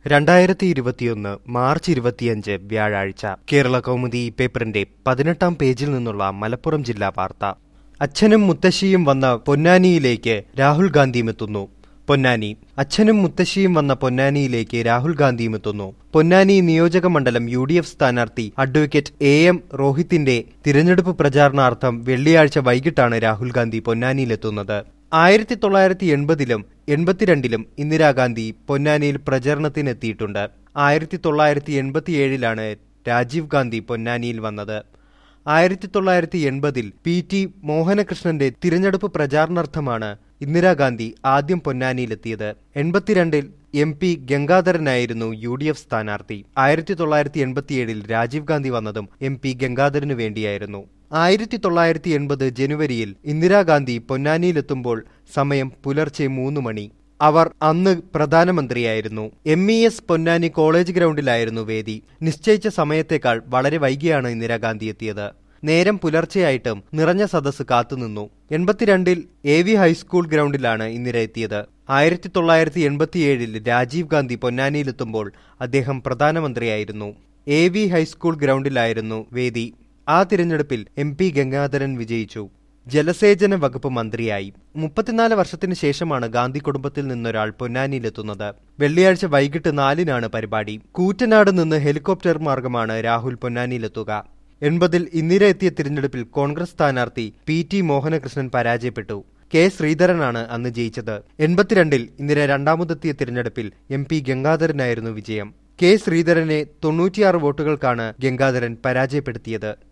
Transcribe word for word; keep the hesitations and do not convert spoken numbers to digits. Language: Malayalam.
രണ്ടായിരത്തി ഇരുപത്തിയൊന്ന് മാർച്ച് ഇരുപത്തിയഞ്ച് വ്യാഴാഴ്ച കേരള കൗമുദി പേപ്പറിന്റെ പതിനെട്ടാം പേജിൽ നിന്നുള്ള മലപ്പുറം ജില്ലാ വാർത്ത. അച്ഛനും മുത്തശ്ശിയും വന്ന പൊന്നാനിയിലേക്ക് രാഹുൽ ഗാന്ധിയുമെത്തുന്നു. പൊന്നാനി. അച്ഛനും മുത്തശ്ശിയും വന്ന പൊന്നാനിയിലേക്ക് രാഹുൽ ഗാന്ധിയുമെത്തുന്നു. പൊന്നാനി നിയോജക മണ്ഡലം യു ഡി എഫ് സ്ഥാനാർത്ഥി അഡ്വക്കേറ്റ് എ എം റോഹിത്തിന്റെ തിരഞ്ഞെടുപ്പ് പ്രചാരണാർത്ഥം വെള്ളിയാഴ്ച വൈകിട്ടാണ് രാഹുൽ ഗാന്ധി പൊന്നാനിയിലെത്തുന്നത്. ആയിരത്തി തൊള്ളായിരത്തി എൺപതിലും എൺപത്തിരണ്ടിലും ഇന്ദിരാഗാന്ധി പൊന്നാനിയിൽ പ്രചരണത്തിനെത്തിയിട്ടുണ്ട്. ആയിരത്തി തൊള്ളായിരത്തി എൺപത്തിയേഴിലാണ് രാജീവ് ഗാന്ധി പൊന്നാനിയിൽ വന്നത്. ആയിരത്തി തൊള്ളായിരത്തി എൺപതിൽ പി ടി മോഹനകൃഷ്ണന്റെ തിരഞ്ഞെടുപ്പ് പ്രചാരണാർത്ഥമാണ് ഇന്ദിരാഗാന്ധി ആദ്യം പൊന്നാനിയിലെത്തിയത്. എൺപത്തിരണ്ടിൽ എം പി ഗംഗാധരനായിരുന്നു യു ഡി എഫ് സ്ഥാനാർത്ഥി. ആയിരത്തി തൊള്ളായിരത്തി എൺപത്തിയേഴിൽ രാജീവ് ഗാന്ധി വന്നതും എം പി ഗംഗാധരനു വേണ്ടിയായിരുന്നു. ആയിരത്തി തൊള്ളായിരത്തി എൺപത് ജനുവരിയിൽ ഇന്ദിരാഗാന്ധി പൊന്നാനിയിലെത്തുമ്പോൾ സമയം പുലർച്ചെ മൂന്ന് മണി. അവർ അന്ന് പ്രധാനമന്ത്രിയായിരുന്നു. M E S Ponnani college ഗ്രൗണ്ടിലായിരുന്നു വേദി. നിശ്ചയിച്ച സമയത്തേക്കാൾ വളരെ വൈകിയാണ് ഇന്ദിരാഗാന്ധി എത്തിയത്. നേരം പുലർച്ചെയായിട്ടും നിറഞ്ഞ സദസ്സ് കാത്തുനിന്നു. എൺപത്തിരണ്ടിൽ എ വി ഹൈസ്കൂൾ ഗ്രൗണ്ടിലാണ് ഇന്ദിര എത്തിയത്. ആയിരത്തി തൊള്ളായിരത്തി എൺപത്തിയേഴിൽ രാജീവ് ഗാന്ധി പൊന്നാനിയിലെത്തുമ്പോൾ അദ്ദേഹം പ്രധാനമന്ത്രിയായിരുന്നു. എ വി ഹൈസ്കൂൾ ഗ്രൗണ്ടിലായിരുന്നു വേദി. ആ തിരഞ്ഞെടുപ്പിൽ എം പി ഗംഗാധരൻ വിജയിച്ചു. ജലസേചന വകുപ്പ് മന്ത്രിയായി. മുപ്പത്തിനാല് വർഷത്തിന് ശേഷമാണ് ഗാന്ധി കുടുംബത്തിൽ നിന്നൊരാൾ പൊന്നാനിയിലെത്തുന്നത്. വെള്ളിയാഴ്ച വൈകിട്ട് നാലിനാണ് പരിപാടി. കൂറ്റനാട് നിന്ന് ഹെലികോപ്റ്റർ മാർഗമാണ് രാഹുൽ പൊന്നാനിയിലെത്തുക. എൺപതിൽ ഇന്ദിര എത്തിയ തിരഞ്ഞെടുപ്പിൽ കോൺഗ്രസ് സ്ഥാനാർത്ഥി പി ടി മോഹനകൃഷ്ണൻ പരാജയപ്പെട്ടു. കെ ശ്രീധരനാണ് അന്ന് ജയിച്ചത്. എൺപത്തിരണ്ടിൽ ഇന്ദിര രണ്ടാമതെത്തിയ തിരഞ്ഞെടുപ്പിൽ എം പി ഗംഗാധരനായിരുന്നു വിജയം. കെ ശ്രീധരനെ തൊണ്ണൂറ്റിയാറ് വോട്ടുകൾക്കാണ് ഗംഗാധരൻ പരാജയപ്പെടുത്തിയത്.